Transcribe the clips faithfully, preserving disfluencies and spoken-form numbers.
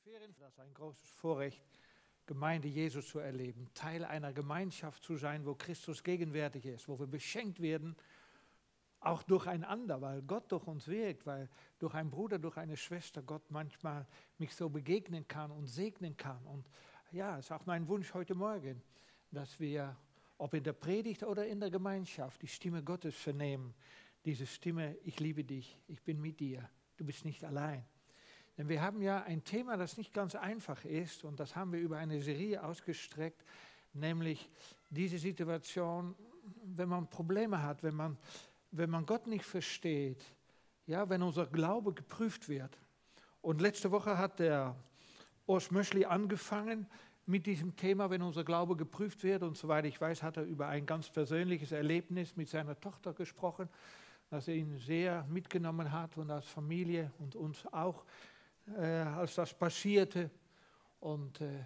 Ferien. Das ist ein großes Vorrecht, Gemeinde Jesu zu erleben, Teil einer Gemeinschaft zu sein, wo Christus gegenwärtig ist, wo wir beschenkt werden, auch durcheinander, weil Gott durch uns wirkt, weil durch einen Bruder, durch eine Schwester Gott manchmal mich so begegnen kann und segnen kann. Und ja, es ist auch mein Wunsch heute Morgen, dass wir, ob in der Predigt oder in der Gemeinschaft, die Stimme Gottes vernehmen. Diese Stimme, ich liebe dich, ich bin mit dir, du bist nicht allein. Denn wir haben ja ein Thema, das nicht ganz einfach ist, und das haben wir über eine Serie ausgestreckt, nämlich diese Situation, wenn man Probleme hat, wenn man, wenn man Gott nicht versteht, ja, wenn unser Glaube geprüft wird. Und letzte Woche hat der Urs Möschli angefangen mit diesem Thema, wenn unser Glaube geprüft wird. Und soweit ich weiß, hat er über ein ganz persönliches Erlebnis mit seiner Tochter gesprochen, das er ihn sehr mitgenommen hat und als Familie und uns auch, äh, als das passierte. Und äh,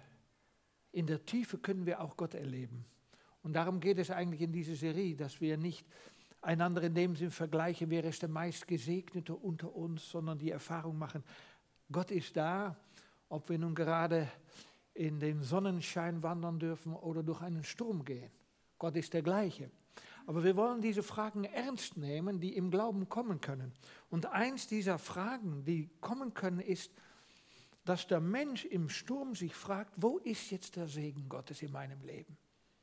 in der Tiefe können wir auch Gott erleben. Und darum geht es eigentlich in dieser Serie, dass wir nicht einander in dem Sinn vergleichen, wer ist der meistgesegnete unter uns, sondern die Erfahrung machen, Gott ist da, ob wir nun gerade in den Sonnenschein wandern dürfen oder durch einen Sturm gehen. Gott ist der gleiche. Aber wir wollen diese Fragen ernst nehmen, die im Glauben kommen können. Und eins dieser Fragen, die kommen können, ist, dass der Mensch im Sturm sich fragt, wo ist jetzt der Segen Gottes in meinem Leben?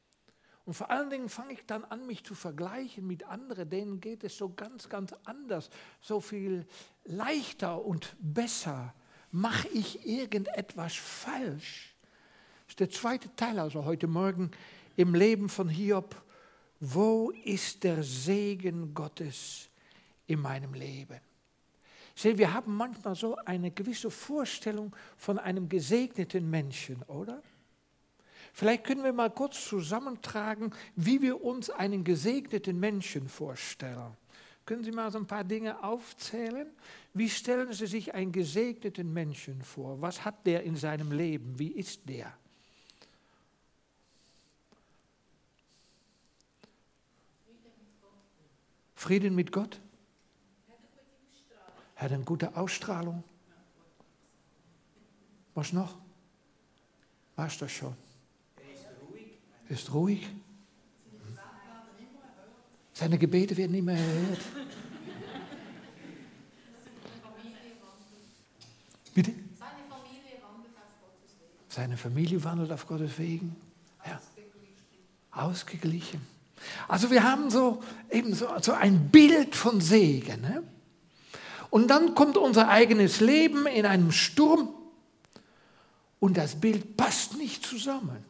Und vor allen Dingen fange ich dann an, mich zu vergleichen mit anderen, denen geht es so ganz, ganz anders, so viel leichter und besser. Mache ich irgendetwas falsch? Das ist der zweite Teil also heute Morgen im Leben von Hiob. Wo ist der Segen Gottes in meinem Leben? Seht, wir haben manchmal so eine gewisse Vorstellung von einem gesegneten Menschen, oder? Vielleicht können wir mal kurz zusammentragen, wie wir uns einen gesegneten Menschen vorstellen. Können Sie mal so ein paar Dinge aufzählen? Wie stellen Sie sich einen gesegneten Menschen vor? Was hat der in seinem Leben? Wie ist der? Frieden mit Gott? Er hat eine gute Ausstrahlung. Was noch? War es das schon? Er ist ruhig. Seine Gebete werden nicht mehr erhört. Bitte? Seine Familie wandelt auf Gottes Wegen. Seine Familie wandelt auf Gottes Wegen. Ja. Ausgeglichen. Also wir haben so eben so, so ein Bild von Segen. Ne? Und dann kommt unser eigenes Leben in einem Sturm und das Bild passt nicht zusammen.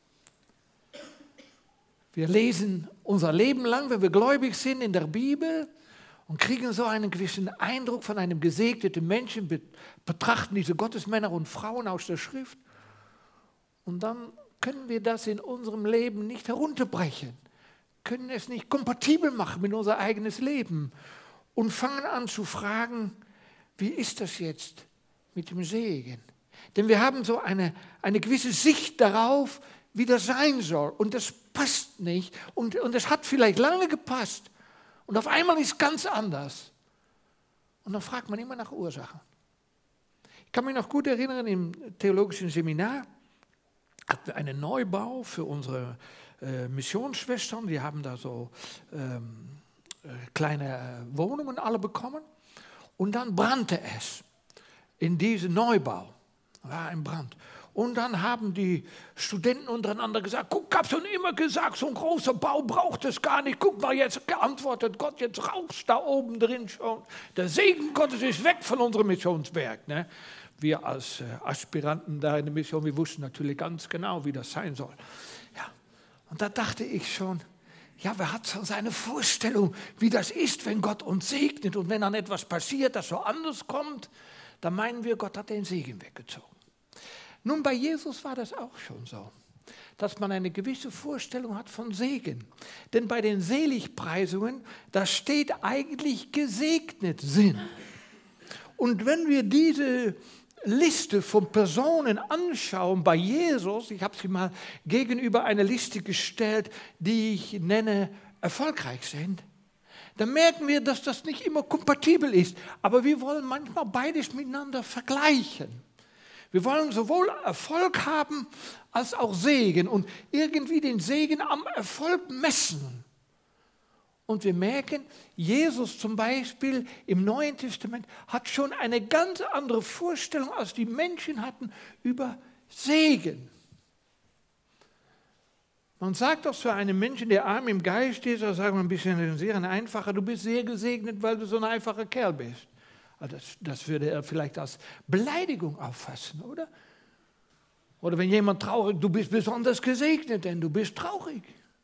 Wir lesen unser Leben lang, wenn wir gläubig sind, in der Bibel und kriegen so einen gewissen Eindruck von einem gesegneten Menschen, betrachten diese Gottesmänner und Frauen aus der Schrift und dann können wir das in unserem Leben nicht herunterbrechen, können es nicht kompatibel machen mit unser eigenes Leben und fangen an zu fragen, wie ist das jetzt mit dem Segen? Denn wir haben so eine, eine gewisse Sicht darauf, wie das sein soll. Und das passt nicht. Und, und es hat vielleicht lange gepasst. Und auf einmal ist es ganz anders. Und dann fragt man immer nach Ursachen. Ich kann mich noch gut erinnern, im theologischen Seminar hatten wir einen Neubau für unsere äh, Missionsschwestern. Wir haben da so ähm, äh, kleine Wohnungen alle bekommen. Und dann brannte es in diesem Neubau. War ein Brand. Und dann haben die Studenten untereinander gesagt, guck, ich habe schon immer gesagt, so ein großer Bau braucht es gar nicht. Guck mal, jetzt geantwortet Gott, jetzt raucht da oben drin schon. Der Segen Gottes ist weg von unserem Missionswerk. Ne? Wir als äh, Aspiranten da in der Mission, wir wussten natürlich ganz genau, wie das sein soll. Ja. Und da dachte ich schon, ja, wer hat so seine Vorstellung, wie das ist, wenn Gott uns segnet. Und wenn dann etwas passiert, das so anders kommt, dann meinen wir, Gott hat den Segen weggezogen. Nun, bei Jesus war das auch schon so, dass man eine gewisse Vorstellung hat von Segen. Denn bei den Seligpreisungen, da steht eigentlich gesegnet sind. Und wenn wir diese Liste von Personen anschauen bei Jesus, ich habe sie mal gegenüber eine Liste gestellt, die ich nenne erfolgreich sind, dann merken wir, dass das nicht immer kompatibel ist. Aber wir wollen manchmal beides miteinander vergleichen. Wir wollen sowohl Erfolg haben als auch Segen und irgendwie den Segen am Erfolg messen. Und wir merken, Jesus zum Beispiel im Neuen Testament hat schon eine ganz andere Vorstellung, als die Menschen hatten, über Segen. Man sagt doch zu einem Menschen, der arm im Geist ist, oder sagen wir ein bisschen sehr ein einfacher, du bist sehr gesegnet, weil du so ein einfacher Kerl bist. Das, das würde er vielleicht als Beleidigung auffassen, oder? Oder wenn jemand traurig, du bist besonders gesegnet, denn du bist traurig.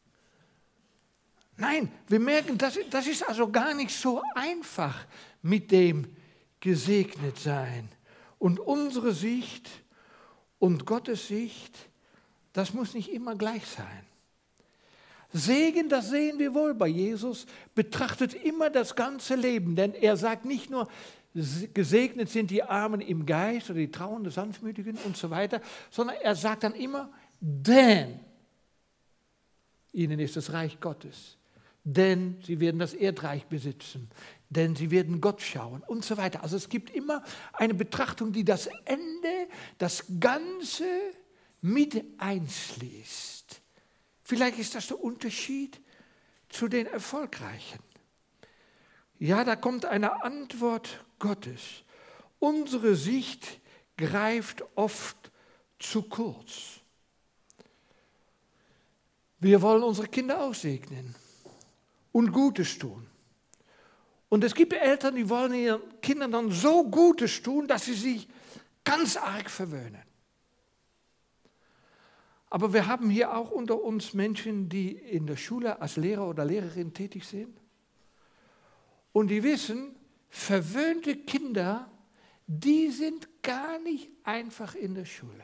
Nein, wir merken, das, das ist also gar nicht so einfach mit dem gesegnet sein. Und unsere Sicht und Gottes Sicht, das muss nicht immer gleich sein. Segen, das sehen wir wohl bei Jesus, betrachtet immer das ganze Leben, denn er sagt nicht nur, gesegnet sind die Armen im Geist oder die Trauernden, Sanftmütigen und so weiter, sondern er sagt dann immer, denn ihnen ist das Reich Gottes, denn sie werden das Erdreich besitzen, denn sie werden Gott schauen und so weiter. Also es gibt immer eine Betrachtung, die das Ende, das Ganze mit einschließt. Vielleicht ist das der Unterschied zu den Erfolgreichen. Ja, da kommt eine Antwort Gottes. Unsere Sicht greift oft zu kurz. Wir wollen unsere Kinder auch segnen und Gutes tun. Und es gibt Eltern, die wollen ihren Kindern dann so Gutes tun, dass sie sich ganz arg verwöhnen. Aber wir haben hier auch unter uns Menschen, die in der Schule als Lehrer oder Lehrerin tätig sind. Und die wissen, verwöhnte Kinder, die sind gar nicht einfach in der Schule.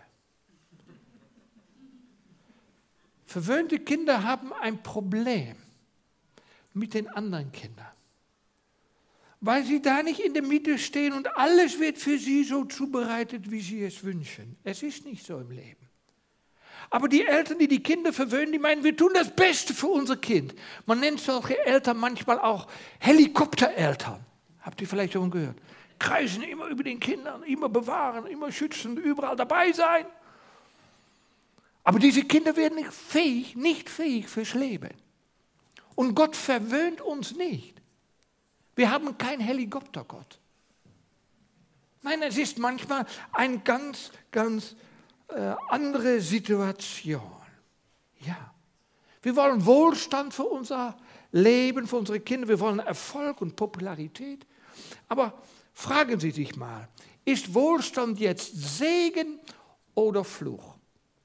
Verwöhnte Kinder haben ein Problem mit den anderen Kindern, weil sie da nicht in der Mitte stehen und alles wird für sie so zubereitet, wie sie es wünschen. Es ist nicht so im Leben. Aber die Eltern, die die Kinder verwöhnen, die meinen, wir tun das Beste für unser Kind. Man nennt solche Eltern manchmal auch Helikoptereltern. Habt ihr vielleicht schon gehört? Kreisen immer über den Kindern, immer bewahren, immer schützen, überall dabei sein. Aber diese Kinder werden nicht fähig, nicht fähig fürs Leben. Und Gott verwöhnt uns nicht. Wir haben keinen Helikoptergott. Nein, es ist manchmal eine ganz, ganz äh, andere Situation. Ja. Wir wollen Wohlstand für unser Leben, für unsere Kinder. Wir wollen Erfolg und Popularität. Aber fragen Sie sich mal, ist Wohlstand jetzt Segen oder Fluch?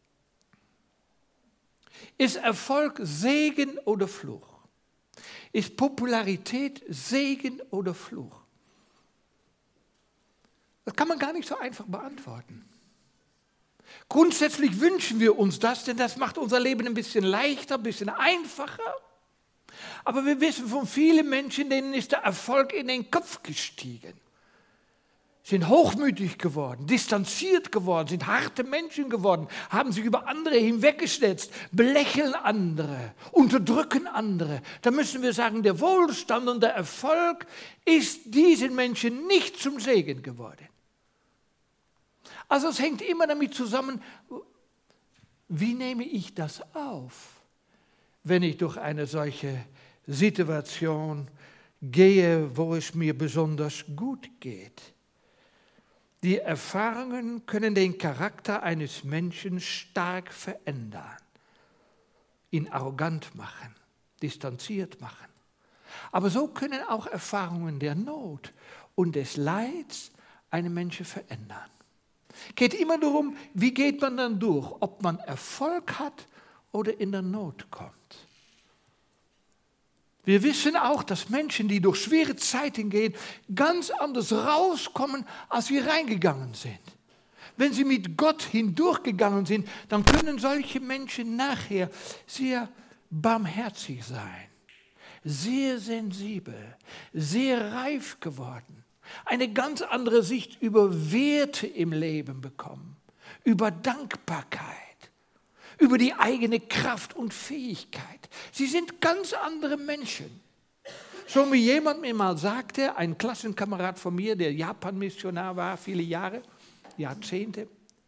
Ist Erfolg Segen oder Fluch? Ist Popularität Segen oder Fluch? Das kann man gar nicht so einfach beantworten. Grundsätzlich wünschen wir uns das, denn das macht unser Leben ein bisschen leichter, ein bisschen einfacher. Aber wir wissen von vielen Menschen, denen ist der Erfolg in den Kopf gestiegen. Sind hochmütig geworden, distanziert geworden, sind harte Menschen geworden, haben sich über andere hinweggesetzt, belächeln andere, unterdrücken andere. Da müssen wir sagen, der Wohlstand und der Erfolg ist diesen Menschen nicht zum Segen geworden. Also es hängt immer damit zusammen, wie nehme ich das auf, wenn ich durch eine solche Situation gehe, wo es mir besonders gut geht. Die Erfahrungen können den Charakter eines Menschen stark verändern, ihn arrogant machen, distanziert machen. Aber so können auch Erfahrungen der Not und des Leids einen Menschen verändern. Geht immer darum, wie geht man dann durch, ob man Erfolg hat oder in der Not kommt. Wir wissen auch, dass Menschen, die durch schwere Zeiten gehen, ganz anders rauskommen, als sie reingegangen sind. Wenn sie mit Gott hindurchgegangen sind, dann können solche Menschen nachher sehr barmherzig sein, sehr sensibel, sehr reif geworden, eine ganz andere Sicht über Werte im Leben bekommen, über Dankbarkeit, über die eigene Kraft und Fähigkeit. Sie sind ganz andere Menschen. So wie jemand mir mal sagte, ein Klassenkamerad von mir, der Japan-Missionar war, viele Jahre, Jahrzehnte,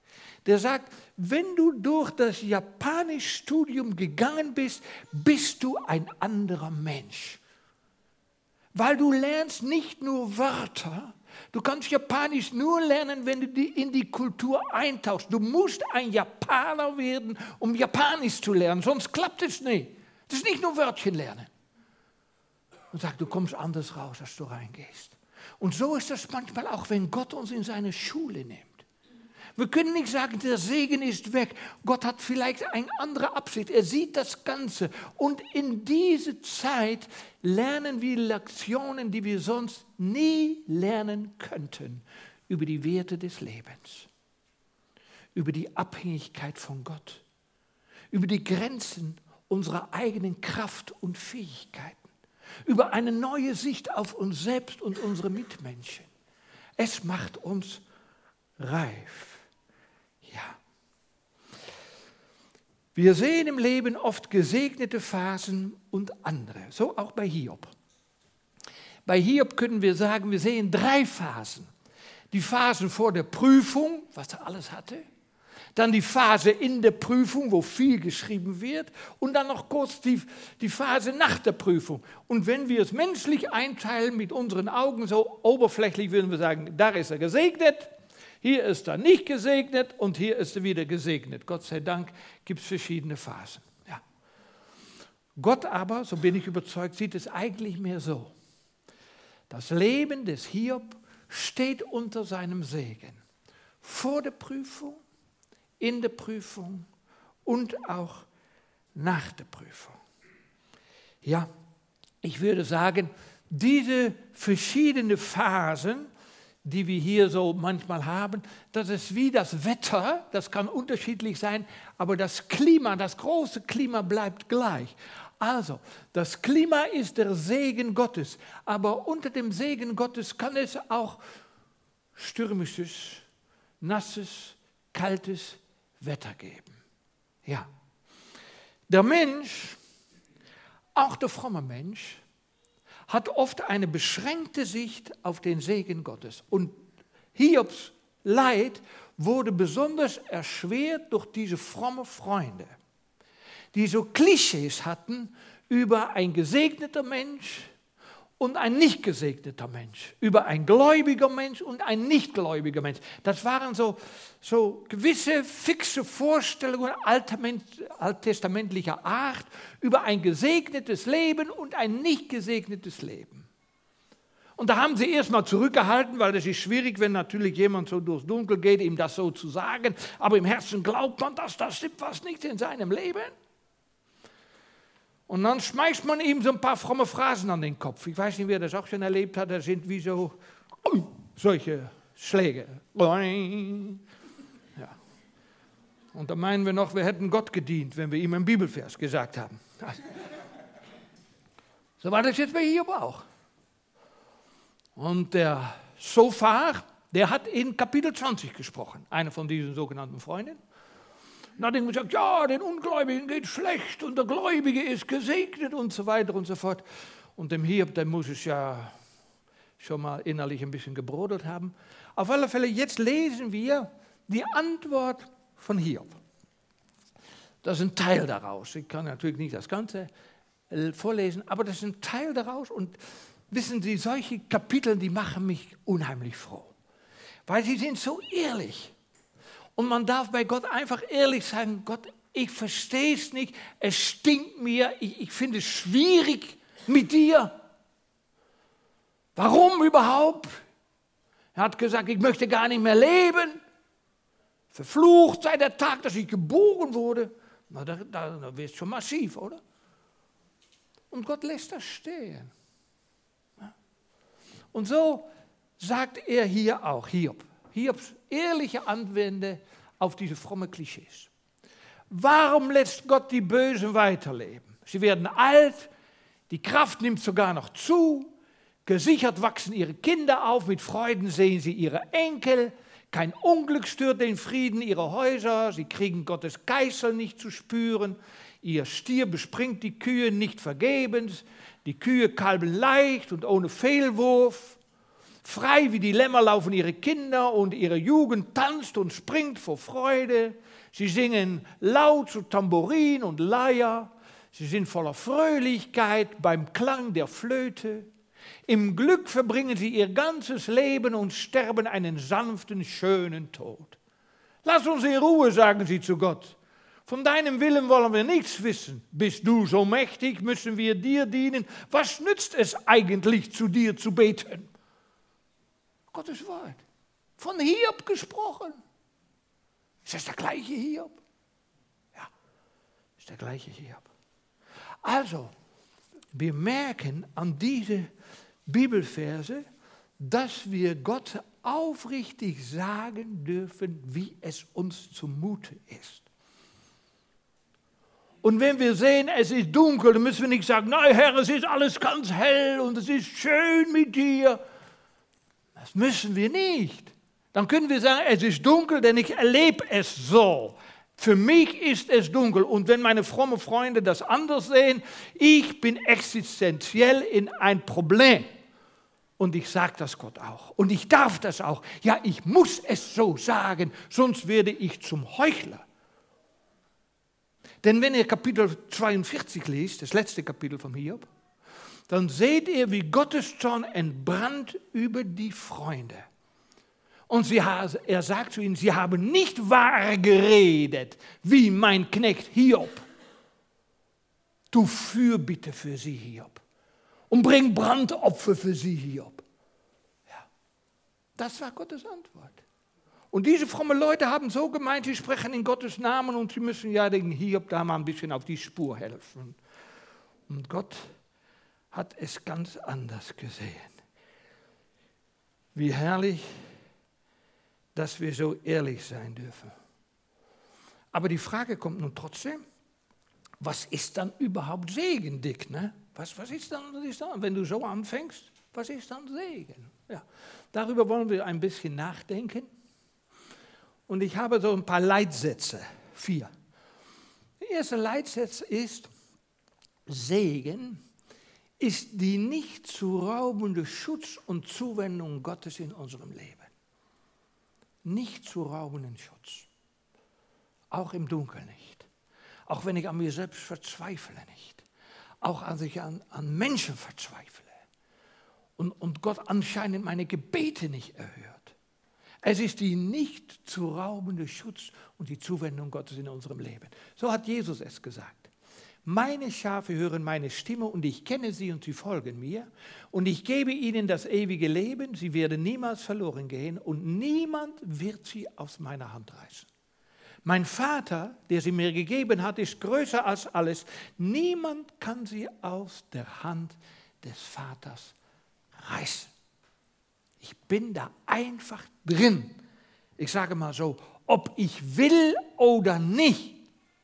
Der sagt, wenn du durch das Japanischstudium gegangen bist, bist du ein anderer Mensch. Weil du lernst nicht nur Wörter, du kannst Japanisch nur lernen, wenn du in die Kultur eintauchst. Du musst ein Japaner werden, um Japanisch zu lernen, sonst klappt es nicht. Das ist nicht nur Wörtchen lernen. Und sagt, du kommst anders raus, als du reingehst. Und so ist das manchmal auch, wenn Gott uns in seine Schule nimmt. Wir können nicht sagen, der Segen ist weg. Gott hat vielleicht eine andere Absicht. Er sieht das Ganze. Und in diese Zeit lernen wir Lektionen, die wir sonst nie lernen könnten, über die Werte des Lebens, über die Abhängigkeit von Gott, über die Grenzen unserer eigenen Kraft und Fähigkeiten, über eine neue Sicht auf uns selbst und unsere Mitmenschen. Es macht uns reif. Ja. Wir sehen im Leben oft gesegnete Phasen und andere, so auch bei Hiob. Bei Hiob können wir sagen, wir sehen drei Phasen. Die Phasen vor der Prüfung, was er alles hatte, dann die Phase in der Prüfung, wo viel geschrieben wird, und dann noch kurz die, die Phase nach der Prüfung. Und wenn wir es menschlich einteilen mit unseren Augen, so oberflächlich würden wir sagen, da ist er gesegnet, hier ist er nicht gesegnet und hier ist er wieder gesegnet. Gott sei Dank gibt es verschiedene Phasen. Ja. Gott aber, so bin ich überzeugt, sieht es eigentlich mehr so. Das Leben des Hiob steht unter seinem Segen. Vor der Prüfung, in der Prüfung und auch nach der Prüfung. Ja, ich würde sagen, diese verschiedenen Phasen, die wir hier so manchmal haben, das ist wie das Wetter, das kann unterschiedlich sein, aber das Klima, das große Klima bleibt gleich. Also, das Klima ist der Segen Gottes, aber unter dem Segen Gottes kann es auch stürmisches, nasses, kaltes Wetter geben. Ja. Der Mensch, auch der fromme Mensch, hat oft eine beschränkte Sicht auf den Segen Gottes. Und Hiobs Leid wurde besonders erschwert durch diese frommen Freunde, die so Klischees hatten über ein gesegneter Mensch und ein nicht gesegneter Mensch, über ein gläubiger Mensch und ein nicht gläubiger Mensch. Das waren so, so gewisse fixe Vorstellungen alttestamentlicher Art über ein gesegnetes Leben und ein nicht gesegnetes Leben. Und da haben sie erstmal zurückgehalten, weil das ist schwierig, wenn natürlich jemand so durchs Dunkel geht, ihm das so zu sagen, aber im Herzen glaubt man, dass das stimmt was nicht in seinem Leben. Und dann schmeißt man ihm so ein paar fromme Phrasen an den Kopf. Ich weiß nicht, wer das auch schon erlebt hat, das sind wie so uh, solche Schläge. Ja. Und da meinen wir noch, wir hätten Gott gedient, wenn wir ihm einen Bibelvers gesagt haben. So war das jetzt bei Hiob auch. Und der Sophar, der hat in Kapitel zwanzig gesprochen, einer von diesen sogenannten Freunden. Und hat ihm gesagt, ja, den Ungläubigen geht schlecht und der Gläubige ist gesegnet und so weiter und so fort. Und dem Hiob, der muss es ja schon mal innerlich ein bisschen gebrodelt haben. Auf alle Fälle, jetzt lesen wir die Antwort von Hiob. Das ist ein Teil daraus. Ich kann natürlich nicht das Ganze vorlesen, aber das ist ein Teil daraus. Und wissen Sie, solche Kapitel, die machen mich unheimlich froh. Weil sie sind so ehrlich. Und man darf bei Gott einfach ehrlich sagen, Gott, ich verstehe es nicht, es stinkt mir, ich, ich finde es schwierig mit dir. Warum überhaupt? Er hat gesagt, ich möchte gar nicht mehr leben. Verflucht sei der Tag, dass ich geboren wurde. Na, da, da, da wird es schon massiv, oder? Und Gott lässt das stehen. Und so sagt er hier auch, Hiob. Hiobs ehrliche Anwende auf diese fromme Klischees. Warum lässt Gott die Bösen weiterleben? Sie werden alt, die Kraft nimmt sogar noch zu, gesichert wachsen ihre Kinder auf, mit Freuden sehen sie ihre Enkel, kein Unglück stört den Frieden ihrer Häuser, sie kriegen Gottes Geißel nicht zu spüren, ihr Stier bespringt die Kühe nicht vergebens, die Kühe kalben leicht und ohne Fehlwurf. Frei wie die Lämmer laufen ihre Kinder und ihre Jugend tanzt und springt vor Freude. Sie singen laut zu Tambourin und Leier. Sie sind voller Fröhlichkeit beim Klang der Flöte. Im Glück verbringen sie ihr ganzes Leben und sterben einen sanften, schönen Tod. Lass uns in Ruhe, sagen sie zu Gott. Von deinem Willen wollen wir nichts wissen. Bist du so mächtig, müssen wir dir dienen. Was nützt es eigentlich, zu dir zu beten? Gottes Wort. Von Hiob gesprochen. Ist das der gleiche Hiob? Ja, ist der gleiche Hiob. Also, wir merken an diese Bibelverse, dass wir Gott aufrichtig sagen dürfen, wie es uns zumute ist. Und wenn wir sehen, es ist dunkel, dann müssen wir nicht sagen, nein Herr, es ist alles ganz hell und es ist schön mit dir. Das müssen wir nicht. Dann können wir sagen, es ist dunkel, denn ich erlebe es so. Für mich ist es dunkel. Und wenn meine frommen Freunde das anders sehen, ich bin existenziell in ein Problem. Und ich sage das Gott auch. Und ich darf das auch. Ja, ich muss es so sagen, sonst werde ich zum Heuchler. Denn wenn ihr Kapitel zweiundvierzig liest, das letzte Kapitel vom Hiob, dann seht ihr, wie Gottes Zorn entbrannt über die Freunde. Und sie, er sagt zu ihnen, sie haben nicht wahr geredet, wie mein Knecht Hiob. Du fürbitte für sie, Hiob. Und bring Brandopfer für sie, Hiob. Ja, das war Gottes Antwort. Und diese frommen Leute haben so gemeint, sie sprechen in Gottes Namen und sie müssen ja den Hiob da mal ein bisschen auf die Spur helfen. Und Gott hat es ganz anders gesehen. Wie herrlich, dass wir so ehrlich sein dürfen. Aber die Frage kommt nun trotzdem, was ist dann überhaupt Segen, Dick? Ne? Was, was ist dann, was ist dann, wenn du so anfängst, was ist dann Segen? Ja, darüber wollen wir ein bisschen nachdenken. Und ich habe so ein paar Leitsätze, vier. Der erste Leitsatz ist, Segen ist die nicht zu raubende Schutz und Zuwendung Gottes in unserem Leben. Nicht zu raubenden Schutz. Auch im Dunkeln nicht. Auch wenn ich an mir selbst verzweifle nicht. Auch als ich an, an Menschen verzweifle. Und, und Gott anscheinend meine Gebete nicht erhört. Es ist die nicht zu raubende Schutz und die Zuwendung Gottes in unserem Leben. So hat Jesus es gesagt. Meine Schafe hören meine Stimme und ich kenne sie und sie folgen mir. Und ich gebe ihnen das ewige Leben, sie werden niemals verloren gehen und niemand wird sie aus meiner Hand reißen. Mein Vater, der sie mir gegeben hat, ist größer als alles. Niemand kann sie aus der Hand des Vaters reißen. Ich bin da einfach drin. Ich sage mal so, ob ich will oder nicht.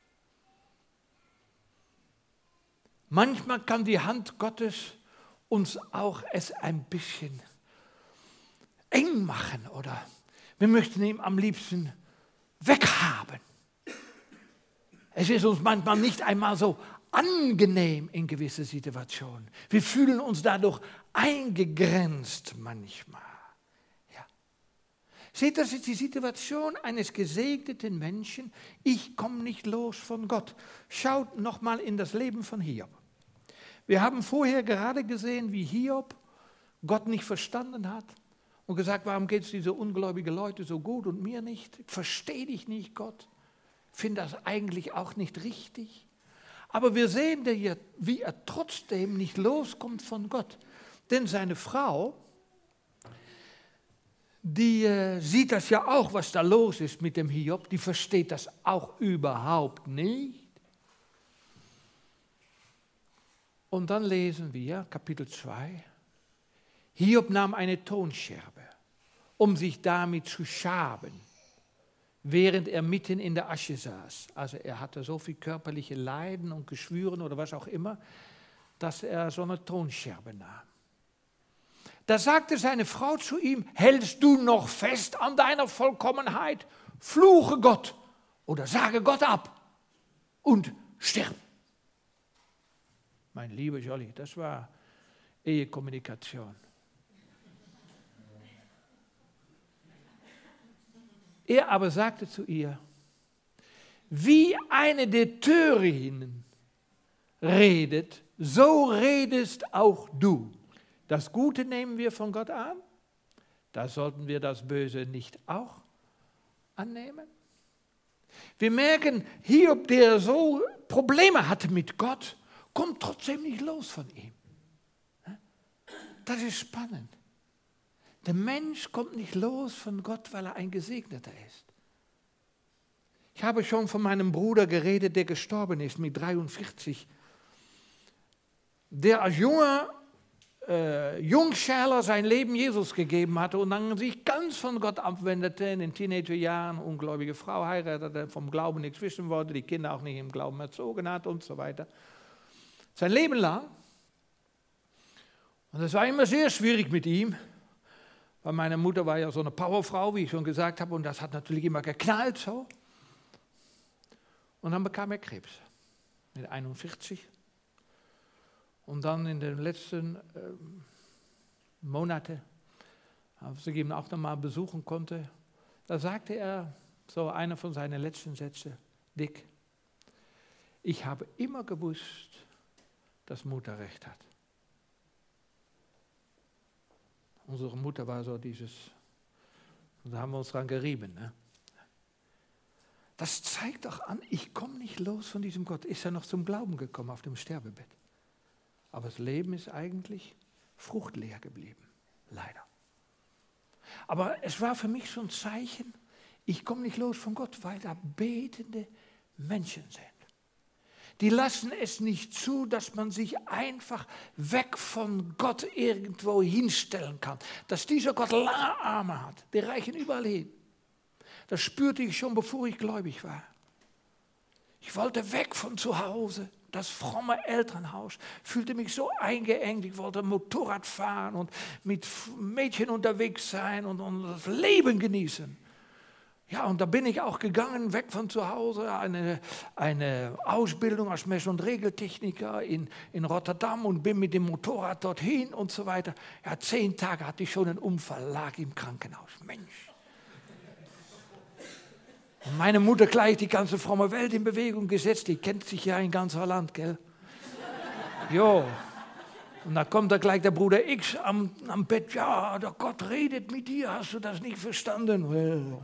Manchmal kann die Hand Gottes uns auch es ein bisschen eng machen oder wir möchten ihn am liebsten weghaben. Es ist uns manchmal nicht einmal so angenehm in gewisse Situationen. Wir fühlen uns dadurch eingegrenzt manchmal. Ja. Seht, das ist die Situation eines gesegneten Menschen. Ich komme nicht los von Gott. Schaut nochmal in das Leben von Hiob. Wir haben vorher gerade gesehen, wie Hiob Gott nicht verstanden hat und gesagt, warum geht es diese ungläubigen Leute so gut und mir nicht? Ich verstehe dich nicht, Gott. Ich finde das eigentlich auch nicht richtig. Aber wir sehen, wie er trotzdem nicht loskommt von Gott. Denn seine Frau, die äh, sieht das ja auch, was da los ist mit dem Hiob. Die versteht das auch überhaupt nicht. Und dann lesen wir, Kapitel zwei, Hiob nahm eine Tonscherbe, um sich damit zu schaben, während er mitten in der Asche saß. Also er hatte so viel körperliche Leiden und Geschwüren oder was auch immer, dass er so eine Tonscherbe nahm. Da sagte seine Frau zu ihm, hältst du noch fest an deiner Vollkommenheit? Fluche Gott oder sage Gott ab und stirb. Mein lieber Jolly, das war Ehekommunikation. Er aber sagte zu ihr, wie eine der Törinnen redet, so redest auch du. Das Gute nehmen wir von Gott an, da sollten wir das Böse nicht auch annehmen. Wir merken, Hiob, der so Probleme hatte mit Gott, kommt trotzdem nicht los von ihm. Das ist spannend. Der Mensch kommt nicht los von Gott, weil er ein Gesegneter ist. Ich habe schon von meinem Bruder geredet, der gestorben ist mit dreiundvierzig. Der als junger äh, Jungschärler sein Leben Jesus gegeben hatte und dann sich ganz von Gott abwendete, in den Teenagerjahren, ungläubige Frau heiratete, vom Glauben nichts wissen wollte, die Kinder auch nicht im Glauben erzogen hat und so weiter. Sein Leben lang. Und es war immer sehr schwierig mit ihm, weil meine Mutter war ja so eine Powerfrau, wie ich schon gesagt habe, und das hat natürlich immer geknallt so. Und dann bekam er Krebs mit einundvierzig. Und dann in den letzten äh, Monaten, als ich ihn auch nochmal besuchen konnte, da sagte er so einer von seinen letzten Sätzen, Dick, ich habe immer gewusst, dass Mutter recht hat. Unsere Mutter war so dieses, und da haben wir uns dran gerieben. Ne? Das zeigt doch an, ich komme nicht los von diesem Gott. Ist er noch zum Glauben gekommen auf dem Sterbebett. Aber das Leben ist eigentlich fruchtleer geblieben, leider. Aber es war für mich so ein Zeichen, ich komme nicht los von Gott, weil da betende Menschen sind. Die lassen es nicht zu, dass man sich einfach weg von Gott irgendwo hinstellen kann. Dass dieser Gott lange Arme hat, die reichen überall hin. Das spürte ich schon, bevor ich gläubig war. Ich wollte weg von zu Hause, das fromme Elternhaus, fühlte mich so eingeengt. Ich wollte Motorrad fahren und mit Mädchen unterwegs sein und, und das Leben genießen. Ja, und da bin ich auch gegangen, weg von zu Hause, eine, eine Ausbildung als Mess- und Regeltechniker in, in Rotterdam und bin mit dem Motorrad dorthin und so weiter. Ja, zehn Tage hatte ich schon einen Unfall, lag im Krankenhaus. Mensch. Und meine Mutter gleich die ganze fromme Welt in Bewegung gesetzt, die kennt sich ja in ganz Holland, gell? Jo. Und da kommt da gleich der Bruder X am, am Bett, ja, der Gott redet mit dir, hast du das nicht verstanden? Well.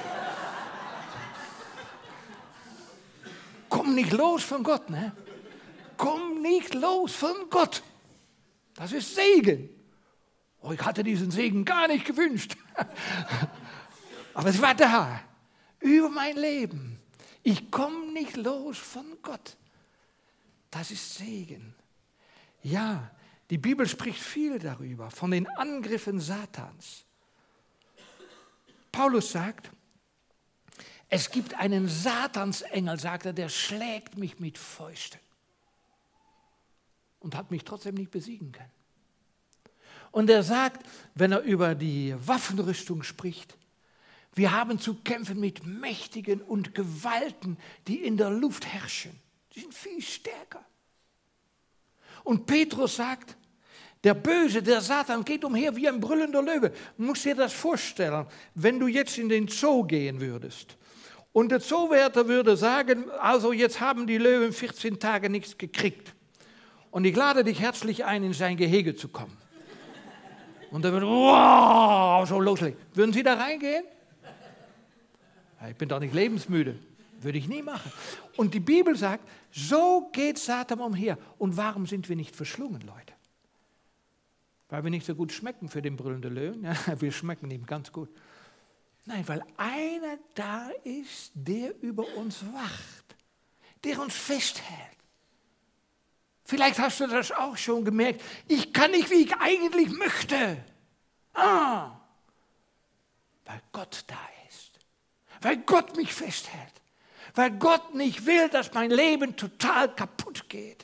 Komm nicht los von Gott, ne? Komm nicht los von Gott. Das ist Segen. Oh, ich hatte diesen Segen gar nicht gewünscht. Aber es war da, über mein Leben. Ich komme nicht los von Gott. Das ist Segen. Ja, die Bibel spricht viel darüber, von den Angriffen Satans. Paulus sagt, es gibt einen Satansengel, sagt er, der schlägt mich mit Fäusten und hat mich trotzdem nicht besiegen können. Und er sagt, wenn er über die Waffenrüstung spricht, wir haben zu kämpfen mit Mächtigen und Gewalten, die in der Luft herrschen. Die sind viel stärker. Und Petrus sagt, der Böse, der Satan, geht umher wie ein brüllender Löwe. Du musst dir das vorstellen, wenn du jetzt in den Zoo gehen würdest. Und der Zoowärter würde sagen, also jetzt haben die Löwen vierzehn Tage nichts gekriegt. Und ich lade dich herzlich ein, in sein Gehege zu kommen. Und er würde, wow, so loslegen. Würden Sie da reingehen? Ich bin doch nicht lebensmüde. Würde ich nie machen. Und die Bibel sagt, so geht Satan umher. Und warum sind wir nicht verschlungen, Leute? Weil wir nicht so gut schmecken für den brüllenden Löwen. Ja, wir schmecken ihm ganz gut. Nein, weil einer da ist, der über uns wacht, der uns festhält. Vielleicht hast du das auch schon gemerkt. Ich kann nicht, wie ich eigentlich möchte. Ah, weil Gott da ist. Weil Gott mich festhält. Weil Gott nicht will, dass mein Leben total kaputt geht.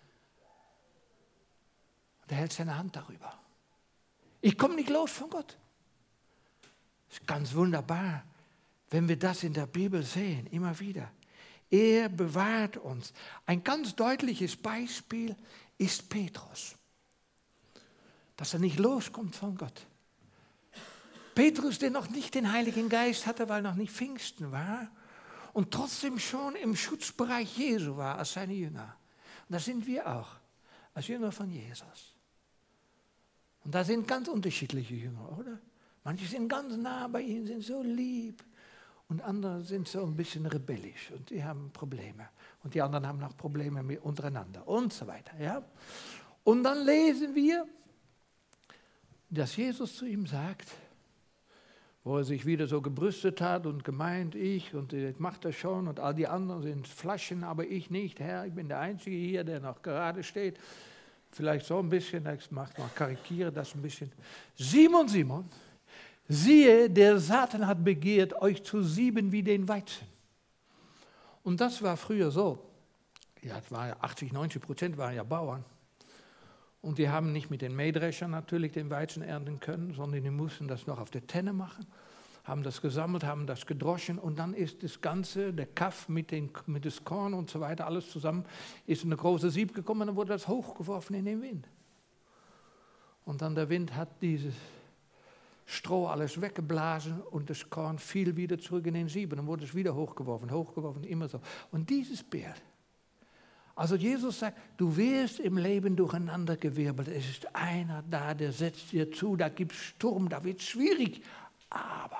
Und er hält seine Hand darüber. Ich komme nicht los von Gott. Das ist ganz wunderbar, wenn wir das in der Bibel sehen, immer wieder. Er bewahrt uns. Ein ganz deutliches Beispiel ist Petrus. Dass er nicht loskommt von Gott. Petrus, der noch nicht den Heiligen Geist hatte, weil noch nicht Pfingsten war und trotzdem schon im Schutzbereich Jesu war als seine Jünger. Und das sind wir auch, als Jünger von Jesus. Und da sind ganz unterschiedliche Jünger, oder? Manche sind ganz nah bei ihm, sind so lieb. Und andere sind so ein bisschen rebellisch und die haben Probleme. Und die anderen haben noch Probleme mit untereinander und so weiter. Ja? Und dann lesen wir, dass Jesus zu ihm sagt, wo er sich wieder so gebrüstet hat und gemeint, ich und ich mache das schon und all die anderen sind Flaschen, aber ich nicht, Herr, ich bin der Einzige hier, der noch gerade steht. Vielleicht so ein bisschen, ich mache mal, karikiere das ein bisschen. Simon, Simon, siehe, der Satan hat begehrt, euch zu sieben wie den Weizen. Und das war früher so. Ja, es war ja achtzig, neunzig Prozent waren ja Bauern. Und die haben nicht mit den Mähdreschern natürlich den Weizen ernten können, sondern die mussten das noch auf der Tenne machen, haben das gesammelt, haben das gedroschen und dann ist das Ganze, der Kaff mit, den, mit das Korn und so weiter, alles zusammen, ist in eine große Sieb gekommen und dann wurde das hochgeworfen in den Wind. Und dann der Wind hat dieses Stroh alles weggeblasen und das Korn fiel wieder zurück in den Sieb. Und dann wurde es wieder hochgeworfen, hochgeworfen, immer so. Und dieses Bild, also Jesus sagt, du wirst im Leben durcheinandergewirbelt. Es ist einer da, der setzt dir zu, da gibt es Sturm, da wird es schwierig. Aber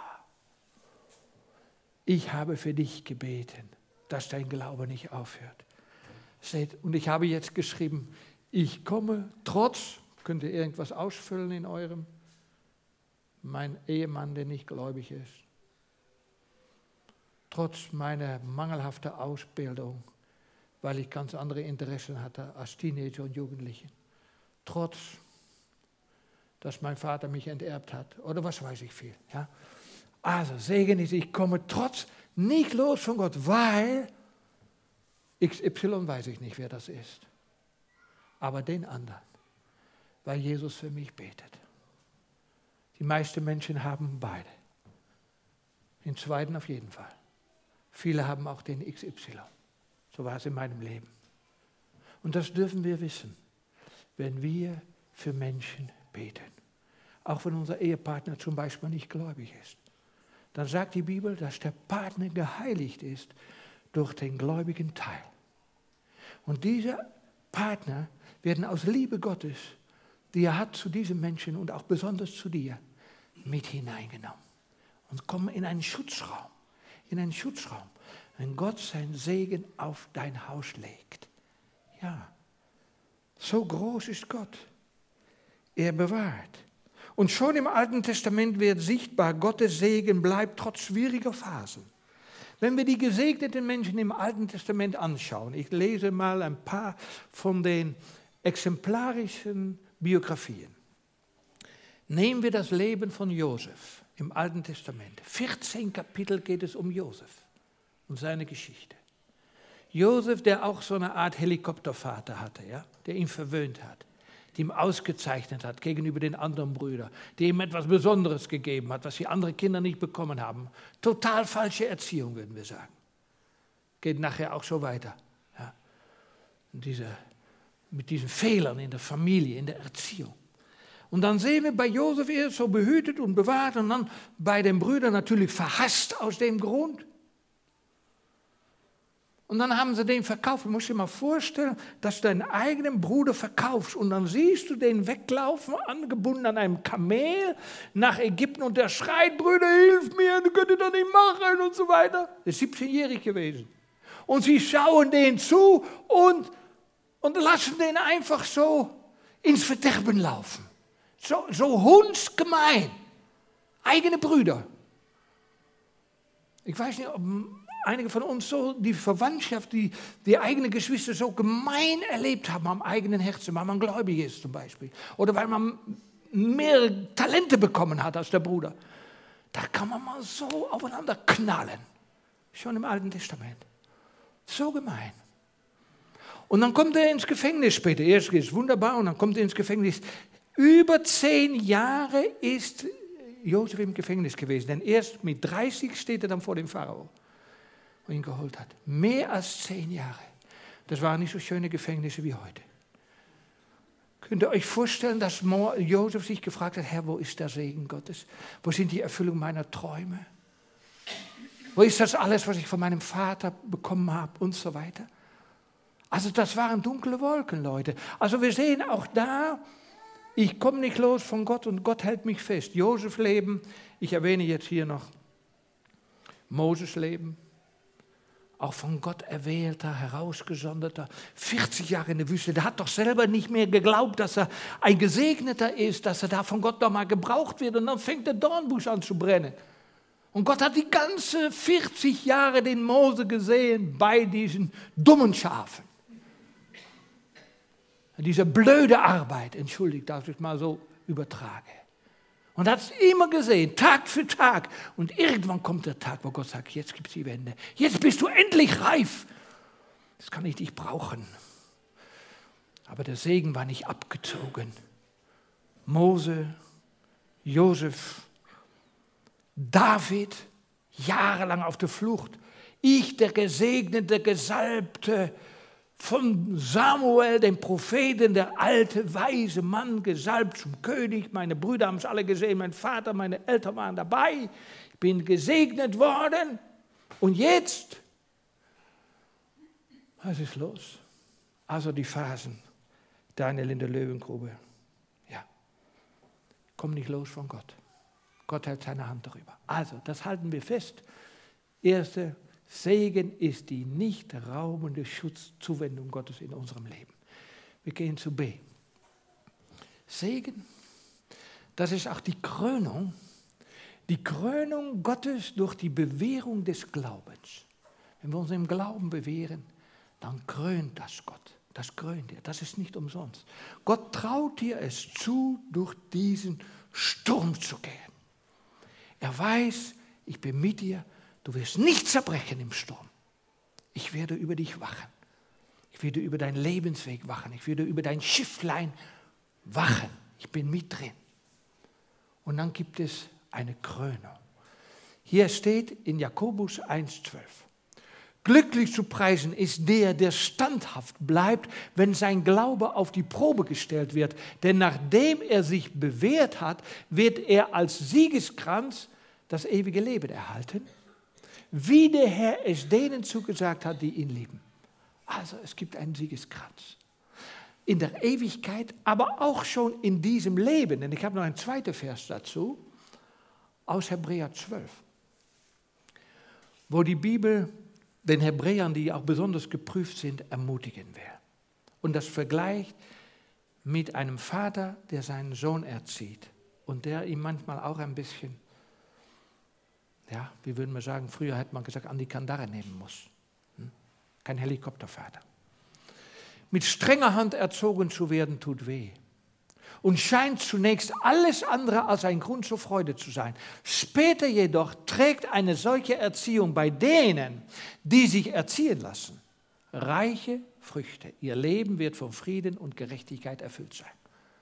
ich habe für dich gebeten, dass dein Glaube nicht aufhört. Seht, und ich habe jetzt geschrieben, ich komme trotz, könnt ihr irgendwas ausfüllen in eurem, mein Ehemann, der nicht gläubig ist, trotz meiner mangelhaften Ausbildung, weil ich ganz andere Interessen hatte als Teenager und Jugendliche, trotz, dass mein Vater mich enterbt hat, oder was weiß ich viel. Ja? Also Segen ist, ich komme trotz nicht los von Gott, weil X Y weiß ich nicht, wer das ist, aber den anderen, weil Jesus für mich betet. Die meisten Menschen haben beide. Den zweiten auf jeden Fall. Viele haben auch den X Y. So war es in meinem Leben. Und das dürfen wir wissen, wenn wir für Menschen beten. Auch wenn unser Ehepartner zum Beispiel nicht gläubig ist. Dann sagt die Bibel, dass der Partner geheiligt ist durch den gläubigen Teil. Und diese Partner werden aus Liebe Gottes, die er hat zu diesem Menschen und auch besonders zu dir, mit hineingenommen und kommen in einen Schutzraum, in einen Schutzraum, wenn Gott sein Segen auf dein Haus legt. Ja, so groß ist Gott. Er bewahrt. Und schon im Alten Testament wird sichtbar, Gottes Segen bleibt trotz schwieriger Phasen. Wenn wir die gesegneten Menschen im Alten Testament anschauen, ich lese mal ein paar von den exemplarischen Biografien. Nehmen wir das Leben von Josef im Alten Testament. vierzehn Kapitel geht es um Josef und seine Geschichte. Josef, der auch so eine Art Helikoptervater hatte, ja, der ihn verwöhnt hat, die ihm ausgezeichnet hat gegenüber den anderen Brüdern, die ihm etwas Besonderes gegeben hat, was die anderen Kinder nicht bekommen haben. Total falsche Erziehung, würden wir sagen. Geht nachher auch so weiter. Ja. Und diese, mit diesen Fehlern in der Familie, in der Erziehung. Und dann sehen wir bei Josef, er ist so behütet und bewahrt und dann bei den Brüdern natürlich verhasst aus dem Grund. Und dann haben sie den verkauft. Du musst dir mal vorstellen, dass du deinen eigenen Bruder verkaufst und dann siehst du den weglaufen, angebunden an einem Kamel nach Ägypten und der schreit, Brüder, hilf mir, du könntest das nicht machen und so weiter. Er ist siebzehnjährig gewesen. Und sie schauen den zu und, und lassen den einfach so ins Verderben laufen. So, so hundsgemein. Eigene Brüder. Ich weiß nicht, ob einige von uns so die Verwandtschaft, die, die eigene Geschwister so gemein erlebt haben am eigenen Herzen, weil man gläubig ist zum Beispiel. Oder weil man mehr Talente bekommen hat als der Bruder. Da kann man mal so aufeinander knallen. Schon im Alten Testament. So gemein. Und dann kommt er ins Gefängnis später. Erst ist es wunderbar und dann kommt er ins Gefängnis. Über zehn Jahre ist Josef im Gefängnis gewesen. Denn erst mit dreißig steht er dann vor dem Pharao, wo ihn geholt hat. Mehr als zehn Jahre. Das waren nicht so schöne Gefängnisse wie heute. Könnt ihr euch vorstellen, dass Josef sich gefragt hat, Herr, wo ist der Segen Gottes? Wo sind die Erfüllung meiner Träume? Wo ist das alles, was ich von meinem Vater bekommen habe und so weiter? Also das waren dunkle Wolken, Leute. Also wir sehen auch da, ich komme nicht los von Gott und Gott hält mich fest. Josef Leben, ich erwähne jetzt hier noch Moses Leben, auch von Gott erwählter, herausgesonderter, vierzig Jahre in der Wüste. Der hat doch selber nicht mehr geglaubt, dass er ein Gesegneter ist, dass er da von Gott noch mal gebraucht wird. Und dann fängt der Dornbusch an zu brennen. Und Gott hat die ganze vierzig Jahre den Mose gesehen bei diesen dummen Schafen. Diese blöde Arbeit, entschuldigt, dass ich es mal so übertrage. Und hat es immer gesehen, Tag für Tag. Und irgendwann kommt der Tag, wo Gott sagt, jetzt gibt es die Wende. Jetzt bist du endlich reif. Jetzt kann ich dich brauchen. Aber der Segen war nicht abgezogen. Mose, Josef, David, jahrelang auf der Flucht. Ich, der gesegnete, gesalbte, von Samuel, dem Propheten, der alte, weise Mann, gesalbt zum König. Meine Brüder haben es alle gesehen, mein Vater, meine Eltern waren dabei. Ich bin gesegnet worden. Und jetzt, was ist los? Also die Phasen, Daniel in der Löwengrube. Ja, komm nicht los von Gott. Gott hält seine Hand darüber. Also, das halten wir fest. Erste Segen ist die nicht raubende Schutzzuwendung Gottes in unserem Leben. Wir gehen zu B. Segen, das ist auch die Krönung, die Krönung Gottes durch die Bewährung des Glaubens. Wenn wir uns im Glauben bewähren, dann krönt das Gott. Das krönt dir, das ist nicht umsonst. Gott traut dir es zu, durch diesen Sturm zu gehen. Er weiß, ich bin mit dir. Du wirst nicht zerbrechen im Sturm. Ich werde über dich wachen. Ich werde über deinen Lebensweg wachen. Ich werde über dein Schifflein wachen. Ich bin mit drin. Und dann gibt es eine Krönung. Hier steht in Jakobus eins zwölf. Glücklich zu preisen ist der, der standhaft bleibt, wenn sein Glaube auf die Probe gestellt wird. Denn nachdem er sich bewährt hat, wird er als Siegeskranz das ewige Leben erhalten, wie der Herr es denen zugesagt hat, die ihn lieben. Also es gibt einen Siegeskranz. In der Ewigkeit, aber auch schon in diesem Leben. Und ich habe noch einen zweiten Vers dazu, aus Hebräer zwölf, wo die Bibel den Hebräern, die auch besonders geprüft sind, ermutigen will. Und das vergleicht mit einem Vater, der seinen Sohn erzieht und der ihm manchmal auch ein bisschen, ja, wie würden wir sagen, früher hätte man gesagt, an die Kandare nehmen muss. Hm? Kein Helikoptervater. Mit strenger Hand erzogen zu werden, tut weh. Und scheint zunächst alles andere als ein Grund zur Freude zu sein. Später jedoch trägt eine solche Erziehung bei denen, die sich erziehen lassen, reiche Früchte. Ihr Leben wird von Frieden und Gerechtigkeit erfüllt sein.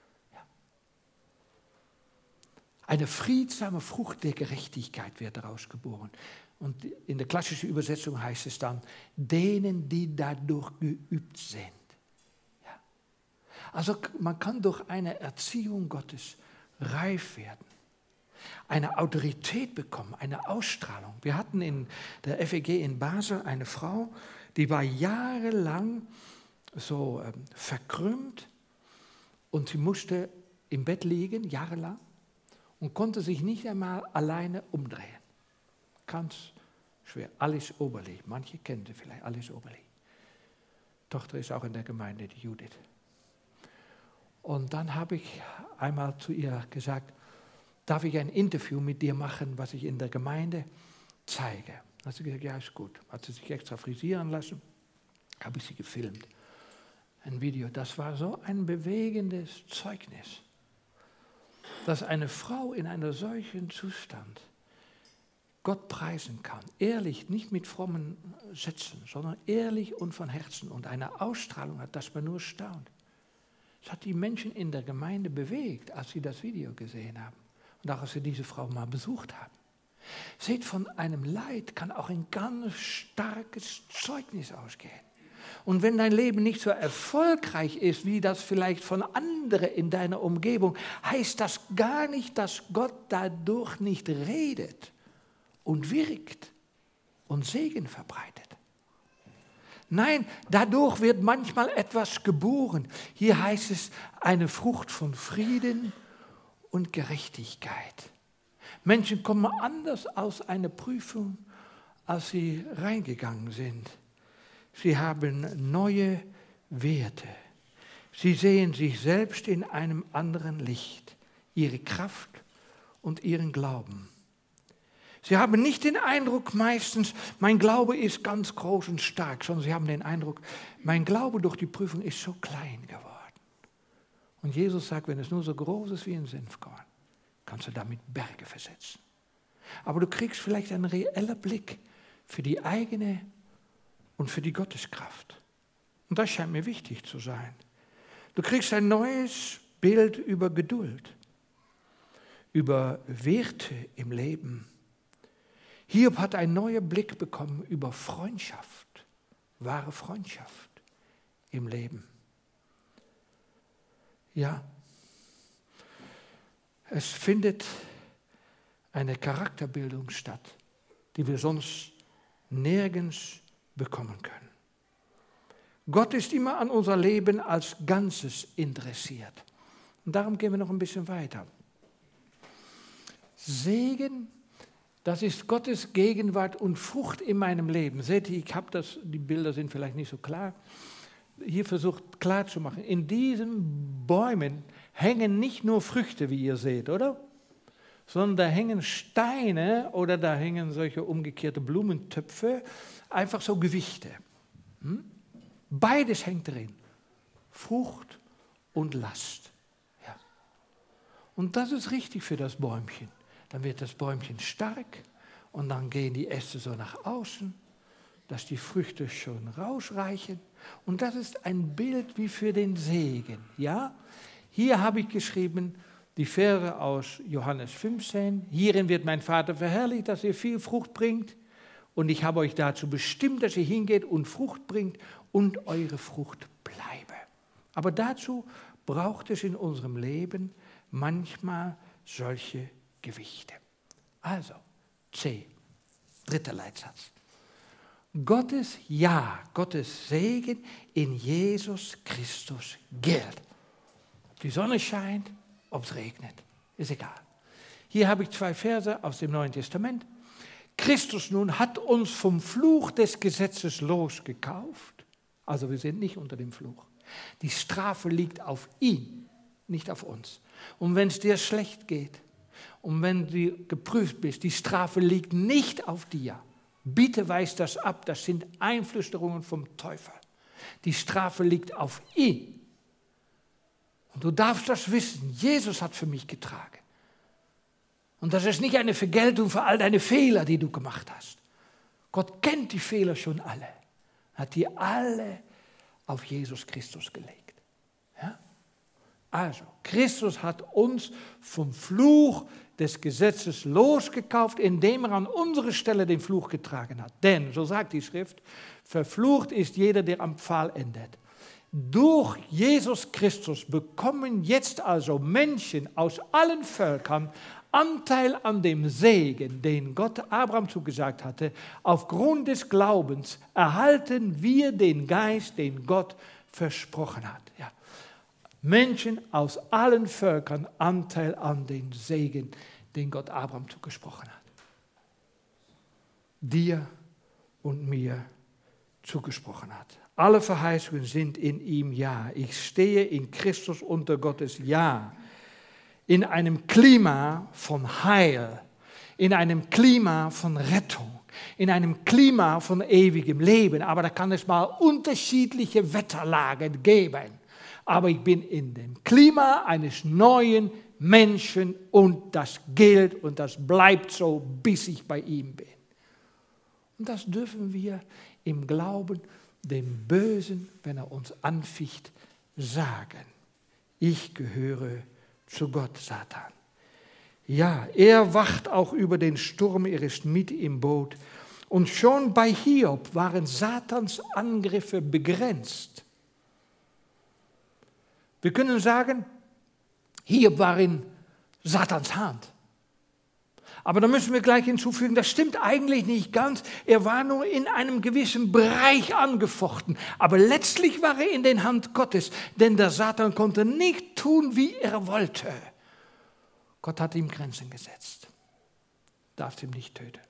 Eine friedsame Frucht der Gerechtigkeit wird daraus geboren. Und in der klassischen Übersetzung heißt es dann, denen, die dadurch geübt sind. Ja. Also man kann durch eine Erziehung Gottes reif werden, eine Autorität bekommen, eine Ausstrahlung. Wir hatten in der F E G in Basel eine Frau, die war jahrelang so ähm, verkrümmt und sie musste im Bett liegen, jahrelang. Und konnte sich nicht einmal alleine umdrehen. Ganz schwer. Alice Oberli, manche kennen sie vielleicht, Alice Oberli. Tochter ist auch in der Gemeinde, die Judith. Und dann habe ich einmal zu ihr gesagt, darf ich ein Interview mit dir machen, was ich in der Gemeinde zeige? Dann hat sie gesagt, ja, ist gut. Hat sie sich extra frisieren lassen, habe ich sie gefilmt. Ein Video, das war so ein bewegendes Zeugnis, dass eine Frau in einem solchen Zustand Gott preisen kann. Ehrlich, nicht mit frommen Sätzen, sondern ehrlich und von Herzen und eine Ausstrahlung hat, dass man nur staunt. Es hat die Menschen in der Gemeinde bewegt, als sie das Video gesehen haben und auch als sie diese Frau mal besucht haben. Seht, von einem Leid kann auch ein ganz starkes Zeugnis ausgehen. Und wenn dein Leben nicht so erfolgreich ist, wie das vielleicht von anderen in deiner Umgebung, heißt das gar nicht, dass Gott dadurch nicht redet und wirkt und Segen verbreitet. Nein, dadurch wird manchmal etwas geboren. Hier heißt es eine Frucht von Frieden und Gerechtigkeit. Menschen kommen anders aus einer Prüfung, als sie reingegangen sind. Sie haben neue Werte. Sie sehen sich selbst in einem anderen Licht, ihre Kraft und ihren Glauben. Sie haben nicht den Eindruck meistens, mein Glaube ist ganz groß und stark, sondern sie haben den Eindruck, mein Glaube durch die Prüfung ist so klein geworden. Und Jesus sagt, wenn es nur so groß ist wie ein Senfkorn, kannst du damit Berge versetzen. Aber du kriegst vielleicht einen reellen Blick für die eigene und für die Gotteskraft. Und das scheint mir wichtig zu sein. Du kriegst ein neues Bild über Geduld, über Werte im Leben. Hiob hat einen neuen Blick bekommen über Freundschaft, wahre Freundschaft im Leben. Ja, es findet eine Charakterbildung statt, die wir sonst nirgends bekommen können. Gott ist immer an unser Leben als Ganzes interessiert. Und darum gehen wir noch ein bisschen weiter. Segen, das ist Gottes Gegenwart und Frucht in meinem Leben. Seht ihr, ich habe das, die Bilder sind vielleicht nicht so klar. Hier versucht klarzumachen, in diesen Bäumen hängen nicht nur Früchte, wie ihr seht, oder? Sondern da hängen Steine oder da hängen solche umgekehrte Blumentöpfe, einfach so Gewichte. Hm? Beides hängt drin, Frucht und Last. Ja. Und das ist richtig für das Bäumchen. Dann wird das Bäumchen stark und dann gehen die Äste so nach außen, dass die Früchte schon rausreichen. Und das ist ein Bild wie für den Segen. Ja? Hier habe ich geschrieben, die Verse aus Johannes fünfzehn. Hierin wird mein Vater verherrlicht, dass ihr viel Frucht bringt. Und ich habe euch dazu bestimmt, dass ihr hingeht und Frucht bringt und eure Frucht bleibe. Aber dazu braucht es in unserem Leben manchmal solche Gewichte. Also, C, dritter Leitsatz. Gottes Ja, Gottes Segen in Jesus Christus gilt. Ob die Sonne scheint, ob es regnet, ist egal. Hier habe ich zwei Verse aus dem Neuen Testament. Christus nun hat uns vom Fluch des Gesetzes losgekauft. Also wir sind nicht unter dem Fluch. Die Strafe liegt auf ihn, nicht auf uns. Und wenn es dir schlecht geht und wenn du geprüft bist, die Strafe liegt nicht auf dir. Bitte weis das ab, das sind Einflüsterungen vom Teufel. Die Strafe liegt auf ihn. Und du darfst das wissen, Jesus hat für mich getragen. Und das ist nicht eine Vergeltung für all deine Fehler, die du gemacht hast. Gott kennt die Fehler schon alle, hat die alle auf Jesus Christus gelegt. Ja? Also, Christus hat uns vom Fluch des Gesetzes losgekauft, indem er an unsere Stelle den Fluch getragen hat. Denn, so sagt die Schrift, verflucht ist jeder, der am Pfahl endet. Durch Jesus Christus bekommen jetzt also Menschen aus allen Völkern Anteil an dem Segen, den Gott Abraham zugesagt hatte. Aufgrund des Glaubens erhalten wir den Geist, den Gott versprochen hat. Ja. Menschen aus allen Völkern Anteil an den Segen, den Gott Abraham zugesprochen hat. Dir und mir zugesprochen hat. Alle Verheißungen sind in ihm Ja. Ich stehe in Christus unter Gottes Ja. In einem Klima von Heil, in einem Klima von Rettung, in einem Klima von ewigem Leben. Aber da kann es mal unterschiedliche Wetterlagen geben. Aber ich bin in dem Klima eines neuen Menschen und das gilt und das bleibt so, bis ich bei ihm bin. Und das dürfen wir im Glauben dem Bösen, wenn er uns anficht, sagen. Ich gehöre zu Gott, Satan. Ja, er wacht auch über den Sturm, er ist mit im Boot Und schon bei Hiob waren Satans Angriffe begrenzt. Wir können sagen, Hiob war in Satans Hand. Aber da müssen wir gleich hinzufügen, das stimmt eigentlich nicht ganz. Er war nur in einem gewissen Bereich angefochten. Aber letztlich war er in den Hand Gottes, denn der Satan konnte nicht tun, wie er wollte. Gott hat ihm Grenzen gesetzt. Darfst ihn nicht töten.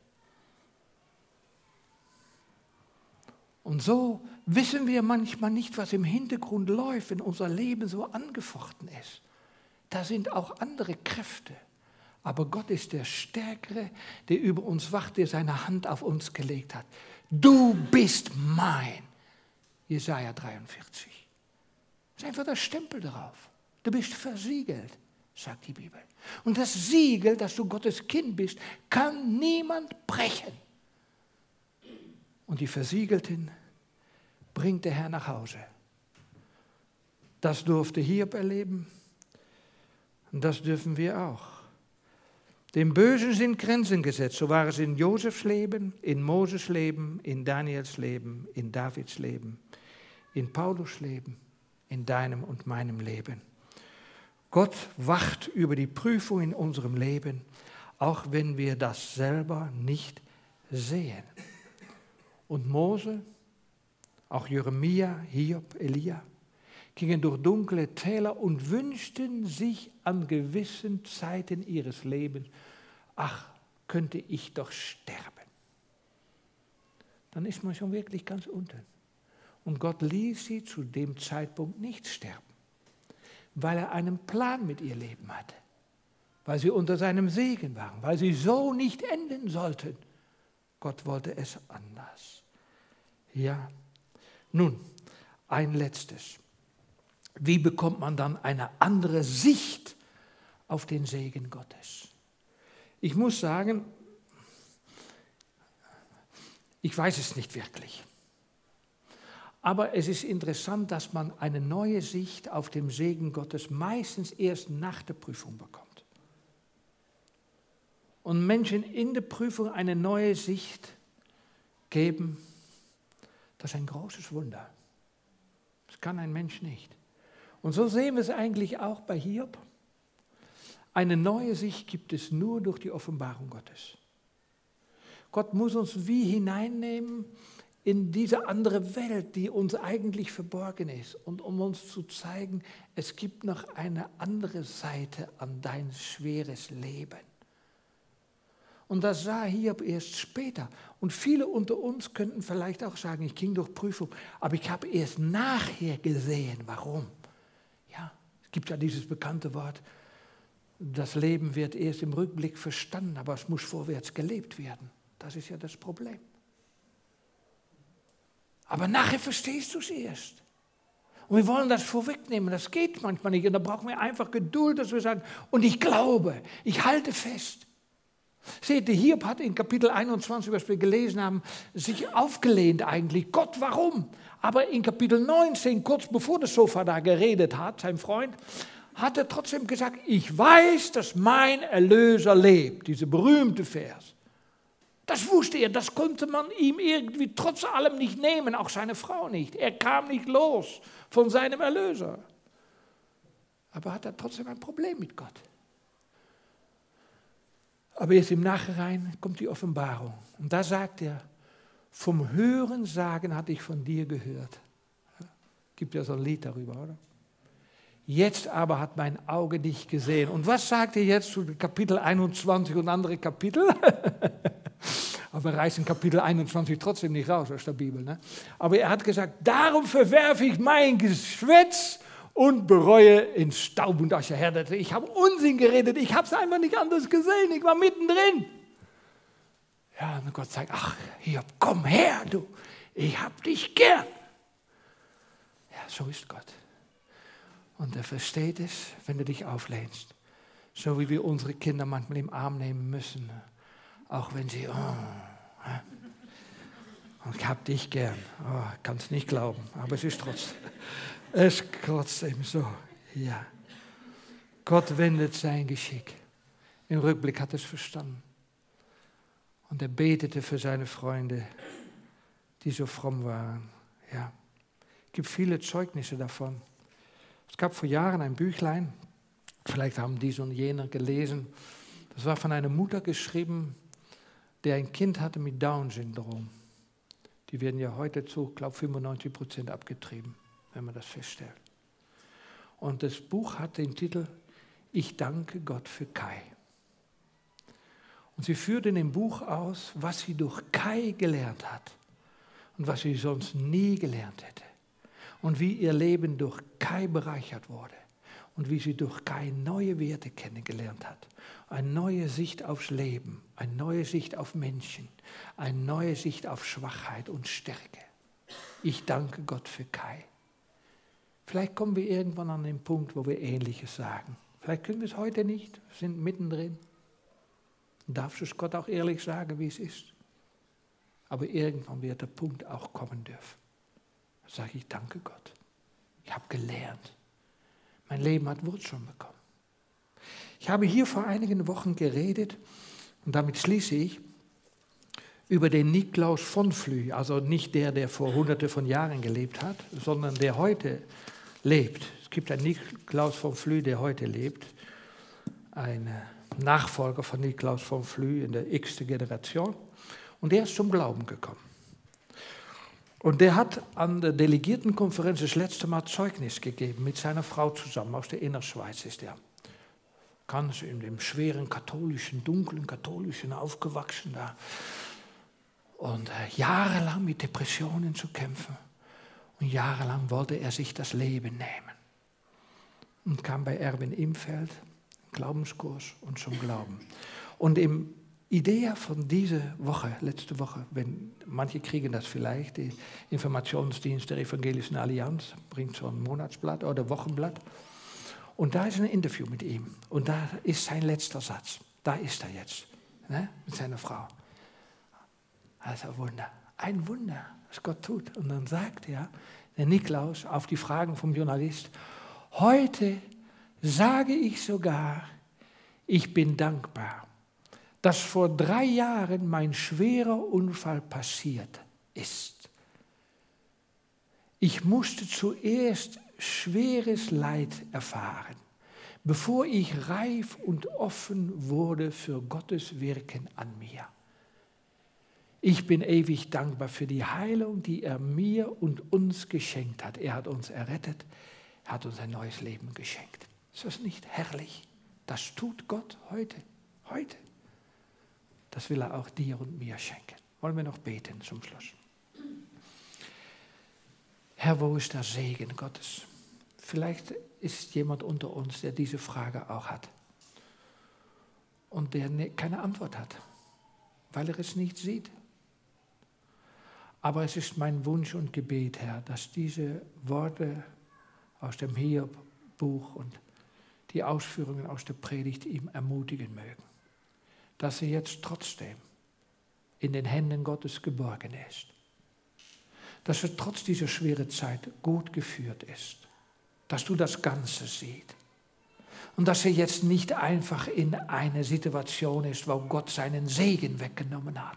Und so wissen wir manchmal nicht, was im Hintergrund läuft, wenn unser Leben so angefochten ist. Da sind auch andere Kräfte. Aber Gott ist der Stärkere, der über uns wacht, der seine Hand auf uns gelegt hat. Du bist mein. Jesaja dreiundvierzig. Das ist einfach der Stempel darauf. Du bist versiegelt, sagt die Bibel. Und das Siegel, dass du Gottes Kind bist, kann niemand brechen. Und die Versiegelten bringt der Herr nach Hause. Das durfte Hiob erleben. Und das dürfen wir auch. Dem Bösen sind Grenzen gesetzt. So war es in Josefs Leben, in Moses Leben, in Daniels Leben, in Davids Leben, in Paulus Leben, in deinem und meinem Leben. Gott wacht über die Prüfung in unserem Leben, auch wenn wir das selber nicht sehen. Und Mose, auch Jeremia, Hiob, Elia, gingen durch dunkle Täler und wünschten sich an gewissen Zeiten ihres Lebens, ach, könnte ich doch sterben. Dann ist man schon wirklich ganz unten. Und Gott ließ sie zu dem Zeitpunkt nicht sterben, weil er einen Plan mit ihr Leben hatte, weil sie unter seinem Segen waren, weil sie so nicht enden sollten. Gott wollte es anders. Ja, nun, ein letztes. Wie bekommt man dann eine andere Sicht auf den Segen Gottes? Ich muss sagen, ich weiß es nicht wirklich. Aber es ist interessant, dass man eine neue Sicht auf den Segen Gottes meistens erst nach der Prüfung bekommt. Und Menschen in der Prüfung eine neue Sicht geben, das ist ein großes Wunder. Das kann ein Mensch nicht. Und so sehen wir es eigentlich auch bei Hiob. Eine neue Sicht gibt es nur durch die Offenbarung Gottes. Gott muss uns wie hineinnehmen in diese andere Welt, die uns eigentlich verborgen ist. Und um uns zu zeigen, es gibt noch eine andere Seite an dein schweres Leben. Und das sah Hiob erst später. Und viele unter uns könnten vielleicht auch sagen, ich ging durch Prüfung, aber ich habe erst nachher gesehen, warum. Ja, es gibt ja dieses bekannte Wort, das Leben wird erst im Rückblick verstanden, aber es muss vorwärts gelebt werden. Das ist ja das Problem. Aber nachher verstehst du es erst. Und wir wollen das vorwegnehmen, das geht manchmal nicht. Und da brauchen wir einfach Geduld, dass wir sagen, und ich glaube, ich halte fest. Seht ihr, Hiob hat in Kapitel einundzwanzig, was wir gelesen haben, sich aufgelehnt eigentlich. Gott, warum? Aber in Kapitel neunzehn, kurz bevor der Sofa da geredet hat, sein Freund, hat er trotzdem gesagt, ich weiß, dass mein Erlöser lebt. Dieser berühmte Vers. Das wusste er, das konnte man ihm irgendwie trotz allem nicht nehmen, auch seine Frau nicht. Er kam nicht los von seinem Erlöser. Aber hat er trotzdem ein Problem mit Gott. Aber jetzt im Nachhinein kommt die Offenbarung. Und da sagt er, vom Hören sagen hatte ich von dir gehört. Gibt ja so ein Lied darüber, oder? Jetzt aber hat mein Auge dich gesehen. Und was sagt er jetzt zu Kapitel einundzwanzig und andere Kapitel? Aber wir reißen Kapitel einundzwanzig trotzdem nicht raus aus der Bibel. Ne? Aber er hat gesagt, darum verwerfe ich mein Geschwätz und bereue in Staub und Asche. Herr, ich habe Unsinn geredet, ich habe es einfach nicht anders gesehen, ich war mittendrin. Ja, und Gott sagt, ach, Hiob, komm her, du, ich hab dich gern. Ja, so ist Gott. Und er versteht es, wenn du dich auflehnst. So wie wir unsere Kinder manchmal im Arm nehmen müssen. Auch wenn sie, oh, und ich hab dich gern. Oh, kann es nicht glauben, aber es ist trotzdem, es ist trotzdem so. Ja. Gott wendet sein Geschick. Im Rückblick hat er es verstanden. Und er betete für seine Freunde, die so fromm waren. Ja. Es gibt viele Zeugnisse davon. Es gab vor Jahren ein Büchlein, vielleicht haben diese und jener gelesen. Das war von einer Mutter geschrieben, der ein Kind hatte mit Down-Syndrom. Die werden ja heute zu, ich glaube, fünfundneunzig Prozent abgetrieben, wenn man das feststellt. Und das Buch hat den Titel Ich danke Gott für Kai. Und sie führt in dem Buch aus, was sie durch Kai gelernt hat und was sie sonst nie gelernt hätte. Und wie ihr Leben durch Kai bereichert wurde und wie sie durch Kai neue Werte kennengelernt hat. Eine neue Sicht aufs Leben, eine neue Sicht auf Menschen, eine neue Sicht auf Schwachheit und Stärke. Ich danke Gott für Kai. Vielleicht kommen wir irgendwann an den Punkt, wo wir Ähnliches sagen. Vielleicht können wir es heute nicht, wir sind mittendrin. Darfst du es Gott auch ehrlich sagen, wie es ist? Aber irgendwann wird der Punkt auch kommen dürfen. Da sage ich, danke Gott. Ich habe gelernt. Mein Leben hat Wurzeln bekommen. Ich habe hier vor einigen Wochen geredet, und damit schließe ich, über den Niklaus von Flü, also nicht der, der vor hunderte von Jahren gelebt hat, sondern der heute lebt. Es gibt einen Niklaus von Flü, der heute lebt, ein Nachfolger von Niklaus von Flü in der x-te Generation, und der ist zum Glauben gekommen. Und der hat an der Delegiertenkonferenz das letzte Mal Zeugnis gegeben, mit seiner Frau zusammen, aus der Innerschweiz ist er. Ganz in dem schweren katholischen, dunklen katholischen aufgewachsen da. Und äh, jahrelang mit Depressionen zu kämpfen. Und jahrelang wollte er sich das Leben nehmen. Und kam bei Erwin Imfeld, Glaubenskurs und zum Glauben. Und im Idee von dieser Woche, letzte Woche, wenn manche kriegen das vielleicht, die Informationsdienst der Evangelischen Allianz bringt so ein Monatsblatt oder Wochenblatt. Und da ist ein Interview mit ihm. Und da ist sein letzter Satz. Da ist er jetzt, ne, mit seiner Frau. Also ein Wunder, ein Wunder, was Gott tut. Und dann sagt er, der Niklaus, auf die Fragen vom Journalist, heute sage ich sogar, ich bin dankbar, dass vor drei Jahren mein schwerer Unfall passiert ist. Ich musste zuerst schweres Leid erfahren, bevor ich reif und offen wurde für Gottes Wirken an mir. Ich bin ewig dankbar für die Heilung, die er mir und uns geschenkt hat. Er hat uns errettet, er hat uns ein neues Leben geschenkt. Ist das nicht herrlich? Das tut Gott heute, heute. Das will er auch dir und mir schenken. Wollen wir noch beten zum Schluss? Herr, wo ist der Segen Gottes? Vielleicht ist jemand unter uns, der diese Frage auch hat und der keine Antwort hat, weil er es nicht sieht. Aber es ist mein Wunsch und Gebet, Herr, dass diese Worte aus dem Hiob-Buch und die Ausführungen aus der Predigt ihm ermutigen mögen. Dass er jetzt trotzdem in den Händen Gottes geborgen ist. Dass er trotz dieser schweren Zeit gut geführt ist. Dass du das Ganze siehst. Und dass er jetzt nicht einfach in einer Situation ist, wo Gott seinen Segen weggenommen hat.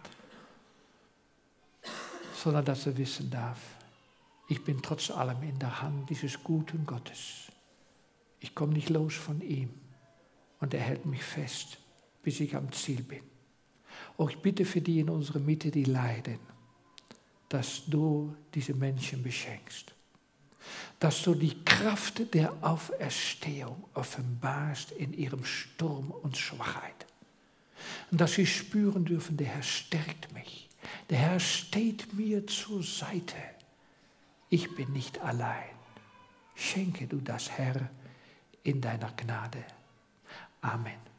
Sondern dass er wissen darf, ich bin trotz allem in der Hand dieses guten Gottes. Ich komme nicht los von ihm und er hält mich fest, bis ich am Ziel bin. Auch ich bitte für die in unserer Mitte, die leiden, dass du diese Menschen beschenkst. Dass du die Kraft der Auferstehung offenbarst in ihrem Sturm und Schwachheit. Und dass sie spüren dürfen, der Herr stärkt mich. Der Herr steht mir zur Seite. Ich bin nicht allein. Schenke du das, Herr, in deiner Gnade. Amen.